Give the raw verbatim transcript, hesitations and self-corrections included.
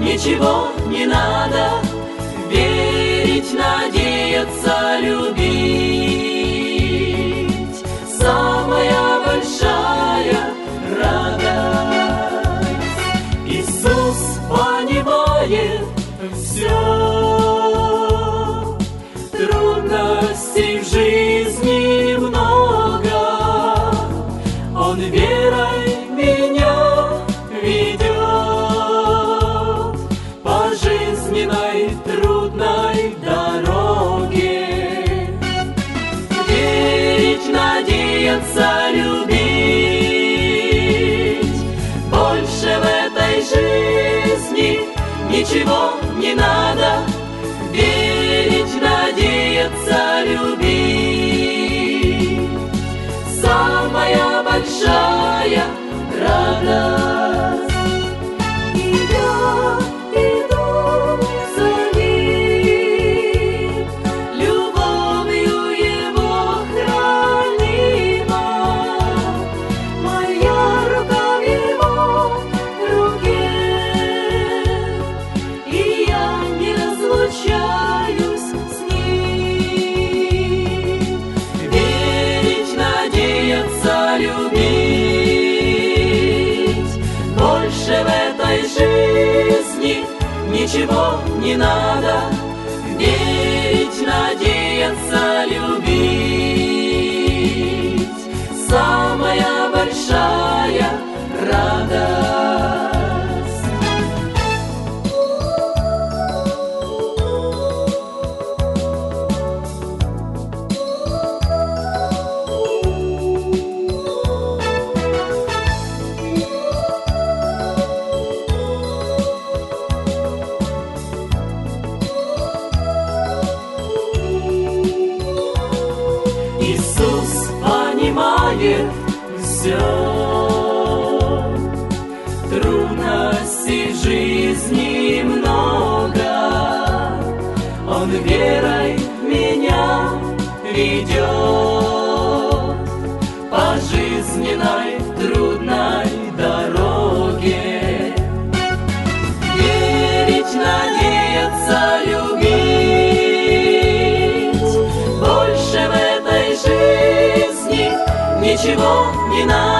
ничего не надо, верить, надеяться, любить. Самая большая радость. Иисус понимает все, трудностей в жизни много, Он верой меня ведет по жизненной трудной дороге. Верить, надеяться, любить. Больше в этой жизни ничего не надо, верить, надеяться, любить. Самая большая радость. И я иду за Ним, любовью Его хранима. Моя рука в Его руке, и я не разлучаюсь с Ним. Верить, надеяться, любить. Больше в этой жизни ничего не надо, верить, надеяться, любить. Самая большая радость. Иисус понимает все, трудностей в жизни много, Он верой меня ведет по жизненной трудной дороге. Верить, надеяться, любить. Больше в этой жизни ничего не надо,